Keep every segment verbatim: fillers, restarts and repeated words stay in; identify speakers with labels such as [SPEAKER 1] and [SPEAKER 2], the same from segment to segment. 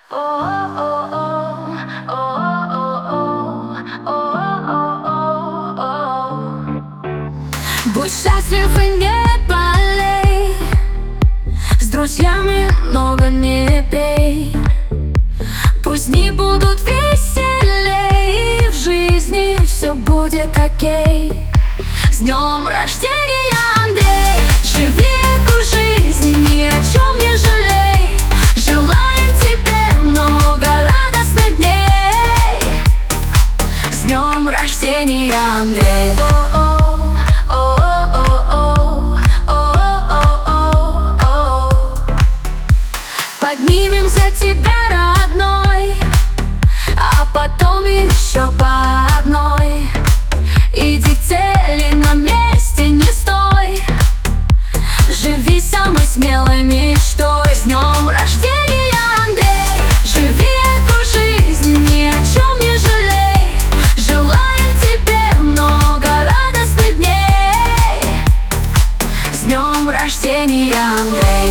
[SPEAKER 1] Будь счастлив и не болей, с друзьями много не пей. Пусть дни будут веселей, и в жизни все будет окей. С днем рождения, Андрей! Живи эту жизнь, ни о чем не жалей. Желаем тебе много радостных дней. С днем рождения, Андрей! Поднимем за тебя, родной, а потом еще по одной. Иди к цели, на месте не стой. Живи самой смелой мечтой. С днем рождения, Андрей! Живи эту жизнь, ни о чем не жалей. Желаем тебе много радостных дней. С днем рождения, Андрей!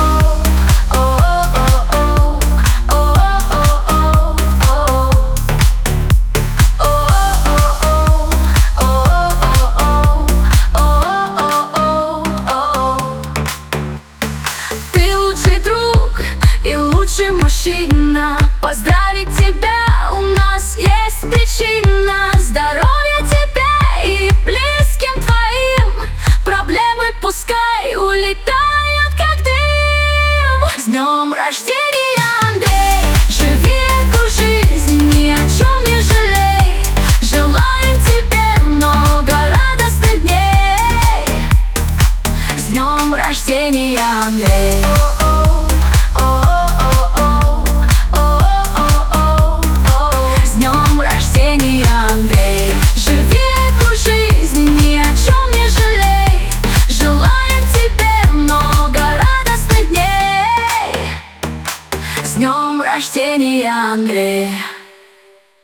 [SPEAKER 1] Мужчина, поздравить тебя у нас есть причина. Здоровья тебе и близким твоим. Проблемы пускай улетают как дым. С днем рождения, Андрей! Живи эту жизнь, ни о чем не жалей. Желаем тебе много радостных дней. С днем рождения, Андрей! С днем рождения, Андрей!